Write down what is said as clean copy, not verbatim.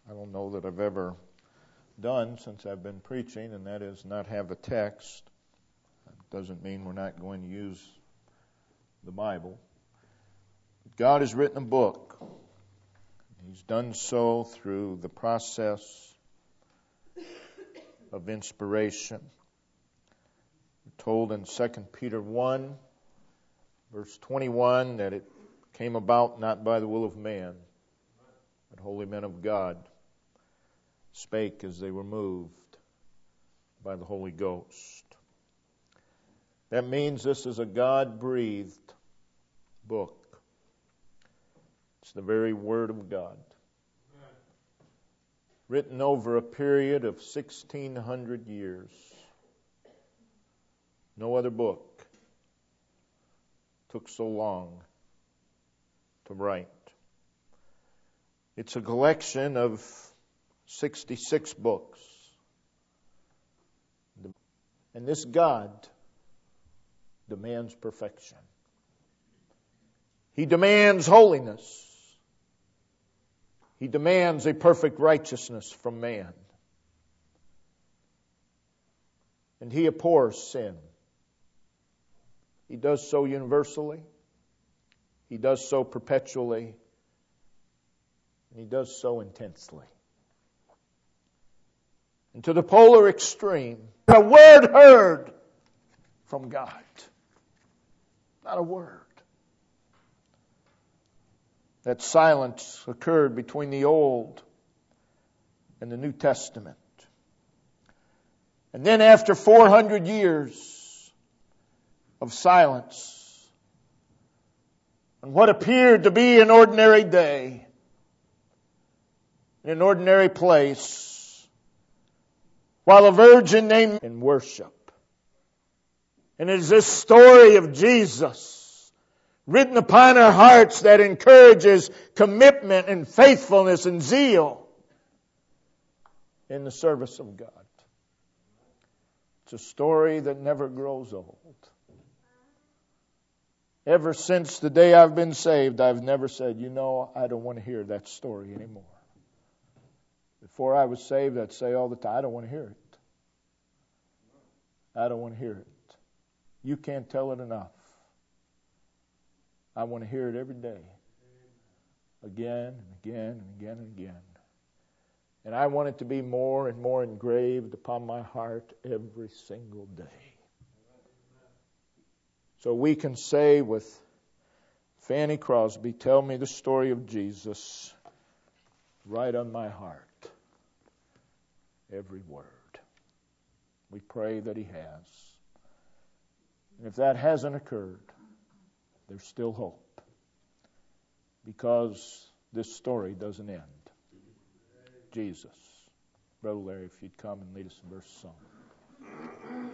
I don't know that I've ever done since I've been preaching, and that is not have a text. That doesn't mean we're not going to use the Bible. God has written a book. He's done so through the process of inspiration. We're told in 2 Peter 1, verse 21, that it came about not by the will of man, but holy men of God spake as they were moved by the Holy Ghost. That means this is a God-breathed book. It's the very Word of God. Written over a period of 1,600 years. No other book took so long to write. It's a collection of 66 books. And this God demands perfection. He demands holiness. He demands a perfect righteousness from man. And He abhors sin. He does so universally. He does so perpetually. And He does so intensely. And to the polar extreme, not a word heard from God. Not a word. That silence occurred between the Old and the New Testament. And then after 400 years of silence, on what appeared to be an ordinary day, in an ordinary place, while a virgin named in worship. And it is this story of Jesus written upon our hearts that encourages commitment and faithfulness and zeal in the service of God. It's a story that never grows old. Ever since the day I've been saved, I've never said, I don't want to hear that story anymore. Before I was saved, I'd say all the time, I don't want to hear it. I don't want to hear it. You can't tell it enough. I want to hear it every day. Again and again and again and again. And I want it to be more and more engraved upon my heart every single day. So we can say with Fanny Crosby, tell me the story of Jesus right on my heart. Every word. We pray that He has. And if that hasn't occurred, there's still hope. Because this story doesn't end. Jesus. Brother Larry, if you'd come and lead us in verse of song.